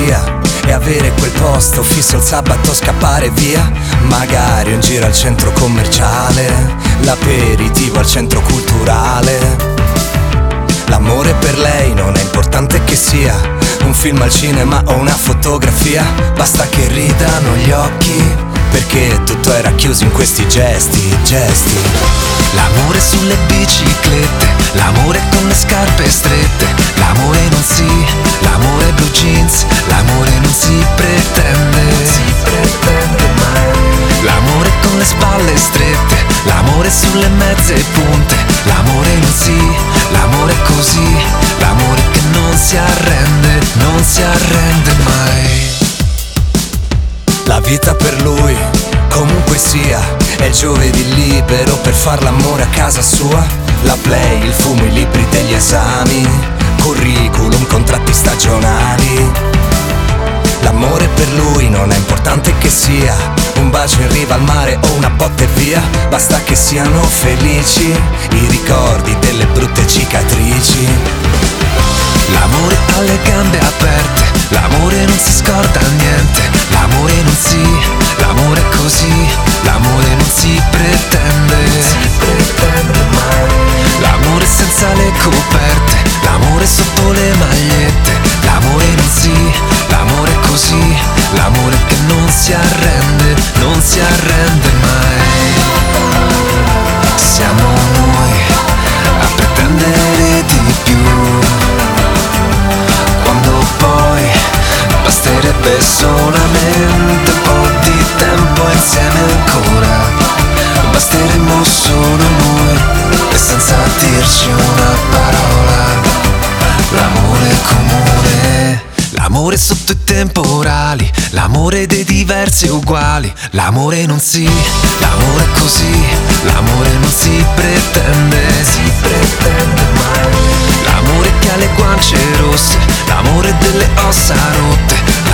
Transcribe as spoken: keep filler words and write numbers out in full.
sia e avere quel posto fisso il sabato, scappare via. Magari un giro al centro commerciale, l'aperitivo al centro culturale. L'amore per lei non è importante che sia un film al cinema o una fotografia, basta che ridano gli occhi, perché tutto era chiuso in questi gesti, gesti. L'amore sulle biciclette, l'amore con le scarpe strette, l'amore non si, l'amore blue jeans, l'amore non si pretende, non si pretende mai. L'amore con le spalle strette, l'amore sulle mezze punte, l'amore non si, l'amore è così, l'amore che non si arrende, non si arrende mai. La vita per lui, comunque sia, è il giovedì libero per far l'amore a casa sua. La play, il fumo, i libri degli esami, curriculum, contratti stagionali. L'amore per lui non è importante che sia un bacio in riva al mare o una botta e via, basta che siano felici i ricordi delle brutte cicatrici. L'amore alle gambe aperte, l'amore non si scorda niente, l'amore non si, l'amore è così, l'amore non si pretende, non si pretende mai. L'amore senza le coperte, l'amore sotto le magliette, l'amore non si, l'amore è così, l'amore che non si arrende, non si arrende mai. Siamo noi a pretendere di più, quando poi basterebbe solamente un po' di tempo insieme ancora. Basteremmo solo noi e senza dirci una parola. L'amore comune, l'amore sotto i temporali, l'amore dei diversi e uguali. L'amore non si, l'amore è così, l'amore non si pretende, si pretende mai. L'amore che ha le guance rosse, l'amore delle ossa rotte,